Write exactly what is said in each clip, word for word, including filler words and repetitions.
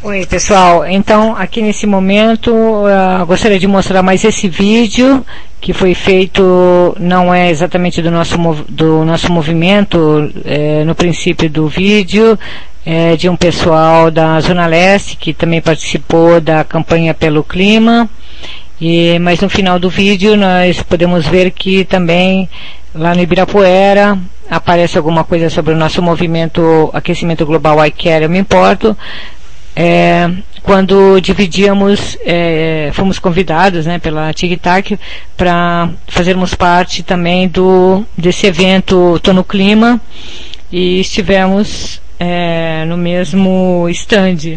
Oi, pessoal. Então, aqui nesse momento, uh, gostaria de mostrar mais esse vídeo que foi feito, não é exatamente do nosso, do nosso movimento, é, no princípio do vídeo, é de um pessoal da Zona Leste, que também participou da campanha pelo clima, e, mas no final do vídeo nós podemos ver que também lá no Ibirapuera aparece alguma coisa sobre o nosso movimento Aquecimento Global I Care, eu me importo. É, quando dividíamos, é, fomos convidados, né, pela TIC-TAC para fazermos parte também do, desse evento Tô no Clima, e estivemos é, no mesmo stand.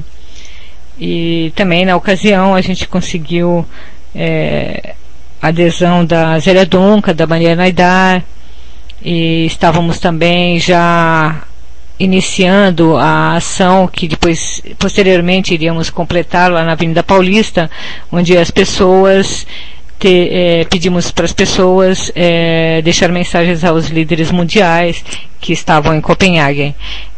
E também na ocasião a gente conseguiu é, adesão da Zélia Dunca, da Maria Naidar, e estávamos também já iniciando a ação que depois, posteriormente, iríamos completar lá na Avenida Paulista, onde as pessoas, te, eh, pedimos para as pessoas eh, deixar mensagens aos líderes mundiais que estavam em Copenhague.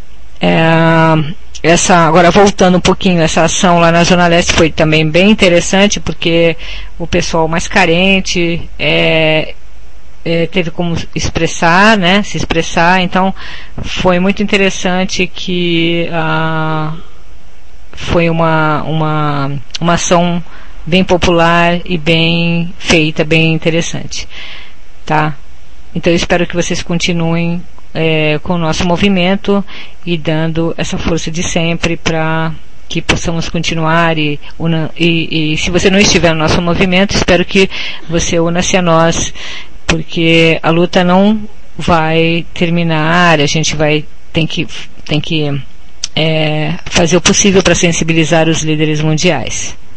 Eh, essa, agora voltando um pouquinho, essa ação lá na Zona Leste foi também bem interessante, porque o pessoal mais carente eh, É, teve como expressar, né, se expressar, então foi muito interessante que ah, foi uma, uma, uma ação bem popular e bem feita, bem interessante, tá? Então eu espero que vocês continuem é, com o nosso movimento e dando essa força de sempre para que possamos continuar e, una, e, e se você não estiver no nosso movimento, espero que você una-se a nós, porque a luta não vai terminar, a gente vai tem que, tem que é, fazer o possível para sensibilizar os líderes mundiais.